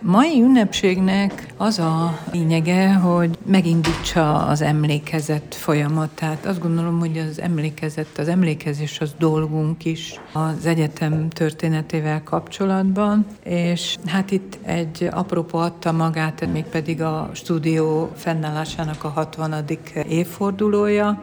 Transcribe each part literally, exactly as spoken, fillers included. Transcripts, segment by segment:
mai ünnepségnek az a lényege, hogy megindítsa az emlékezet folyamatát. Azt gondolom, hogy az emlékezet, az emlékezés az dolgunk is az egyetem történetével kapcsolatban, és hát itt egy apropó adta magát, mégpedig a stúdió fennállásának a hatvanadik évfordulója.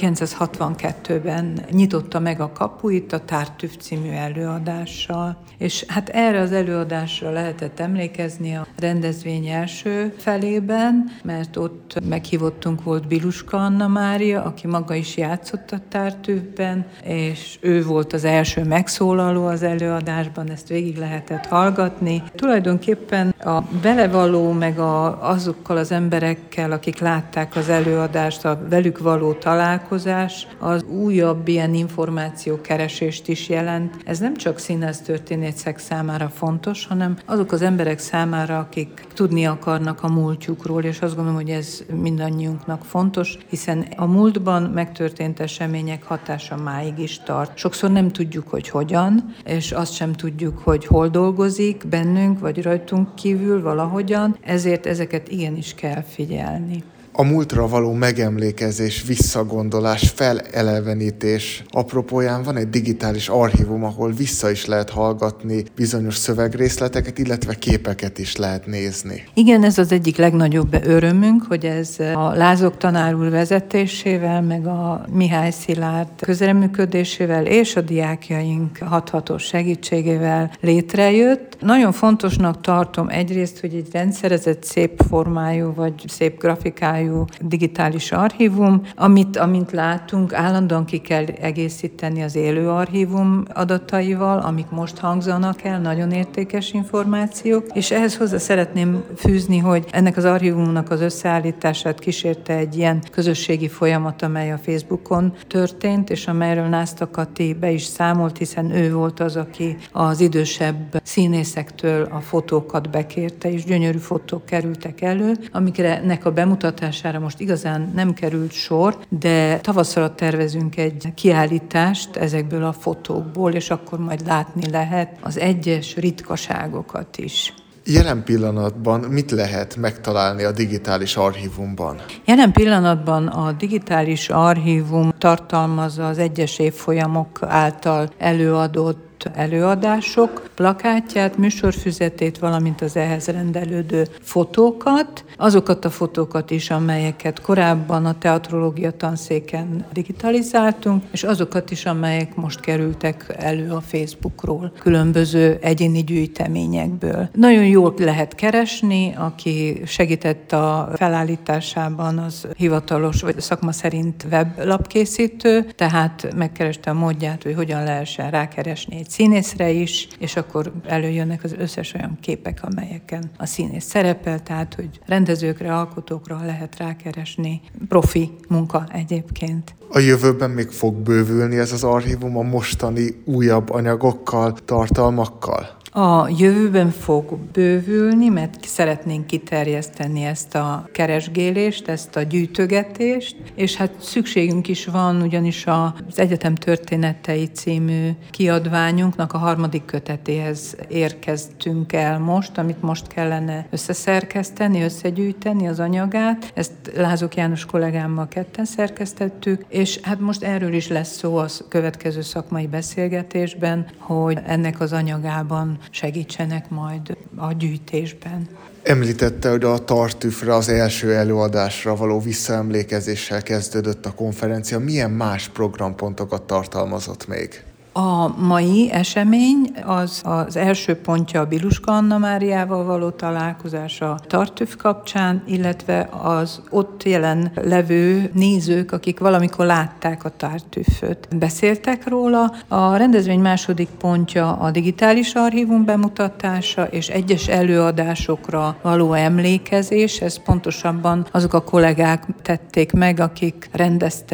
ezerkilencszázhatvankettőben nyitotta meg a kapuit a Tartüff című előadással, és hát erre az előadásra lehetett emlékezni a rendezvény első felében, mert ott meghívottunk volt Biluska Anna Mária, aki maga is játszott a Tartüffben, és ő volt az első megszólaló az előadásban, ezt végig lehetett hallgatni. Tulajdonképpen a belevaló, meg a, azokkal az emberekkel, akik látták az előadást, a velük való találkozás, az újabb ilyen információkeresést is jelent. Ez nem csak színésztörténészek számára fontos, hanem azok az emberek számára, akik tudni akarnak a múltjukról, és azt gondolom, hogy ez mindannyiunknak fontos, hiszen a múltban megtörtént események hatása máig is tart. Sokszor nem tudjuk, hogy hogyan, és azt sem tudjuk, hogy hol dolgozik bennünk, vagy rajtunk kívül valahogyan, ezért ezeket igenis kell figyelni. A múltra való megemlékezés, visszagondolás, felelevenítés apropóján van egy digitális archívum, ahol vissza is lehet hallgatni bizonyos szövegrészleteket, illetve képeket is lehet nézni. Igen, ez az egyik legnagyobb örömünk, hogy ez a Lázok tanár úr vezetésével, meg a Mihály Szilárd közreműködésével és a diákjaink hathatós segítségével létrejött. Nagyon fontosnak tartom egyrészt, hogy egy rendszerezett, szép formájú vagy szép grafikájú digitális archívum, amit, amint látunk, állandóan ki kell egészíteni az élő archívum adataival, amik most hangzanak el, nagyon értékes információk, és ehhez hozzá szeretném fűzni, hogy ennek az archívumnak az összeállítását kísérte egy ilyen közösségi folyamat, amely a Facebookon történt, és amelyről Nászta Kati be is számolt, hiszen ő volt az, aki az idősebb színészektől a fotókat bekérte, és gyönyörű fotók kerültek elő, amikre nek a bemutatása most igazán nem került sor, de tavasszal tervezünk egy kiállítást ezekből a fotókból, és akkor majd látni lehet az egyes ritkaságokat is. Jelen pillanatban mit lehet megtalálni a digitális archívumban? Jelen pillanatban a digitális archívum tartalmazza az egyes évfolyamok által előadott előadások plakátját, műsorfüzetét, valamint az ehhez rendelődő fotókat, azokat a fotókat is, amelyeket korábban a teatrológia tanszéken digitalizáltunk, és azokat is, amelyek most kerültek elő a Facebookról, különböző egyéni gyűjteményekből. Nagyon jól lehet keresni, aki segített a felállításában, az hivatalos vagy szakma szerint weblapkészítő, tehát megkereste a módját, hogy hogyan lehessen rákeresni egy színészre is, és akkor előjönnek az összes olyan képek, amelyeken a színész szerepel, tehát hogy rendezőkre, alkotókra lehet rákeresni. Profi munka egyébként. A jövőben még fog bővülni ez az archívum a mostani újabb anyagokkal, tartalmakkal? A jövőben fog bővülni, mert szeretnénk kiterjeszteni ezt a keresgélést, ezt a gyűjtögetést, és hát szükségünk is van, ugyanis az Egyetem történetei című kiadványunknak a harmadik kötetéhez érkeztünk el most, amit most kellene összeszerkeszteni, összegyűjteni az anyagát. Ezt Lázok János kollégámmal ketten szerkesztettük, és hát most erről is lesz szó a következő szakmai beszélgetésben, hogy ennek az anyagában segítsenek majd a gyűjtésben. Említette, hogy a Tartüffre, az első előadásra való visszaemlékezéssel kezdődött a konferencia. Milyen más programpontokat tartalmazott még? A mai esemény az az első pontja a Biluska Anna Máriával való találkozás a Tartüff kapcsán, illetve az ott jelen levő nézők, akik valamikor látták a Tartüfföt, beszéltek róla. A rendezvény második pontja a digitális archívum bemutatása és egyes előadásokra való emlékezés. Ez pontosabban azok a kollégák tették meg, akik rendeztek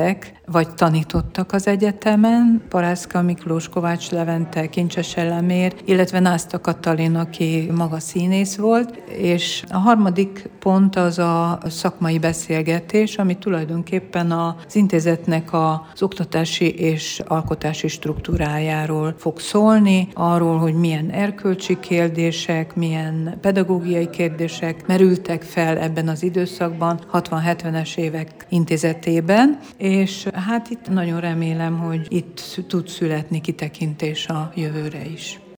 vagy tanítottak az egyetemen, Parászka Miklós, Kovács Levente, Kincses Elemér, illetve Nászta Katalin, aki maga színész volt, és a harmadik pont az a szakmai beszélgetés, ami tulajdonképpen az intézetnek az oktatási és alkotási struktúrájáról fog szólni, arról, hogy milyen erkölcsi kérdések, milyen pedagógiai kérdések merültek fel ebben az időszakban, hatvan-hetvenes évek intézetében, és hát itt nagyon remélem, hogy itt tud születni kitekintés a jövőre is.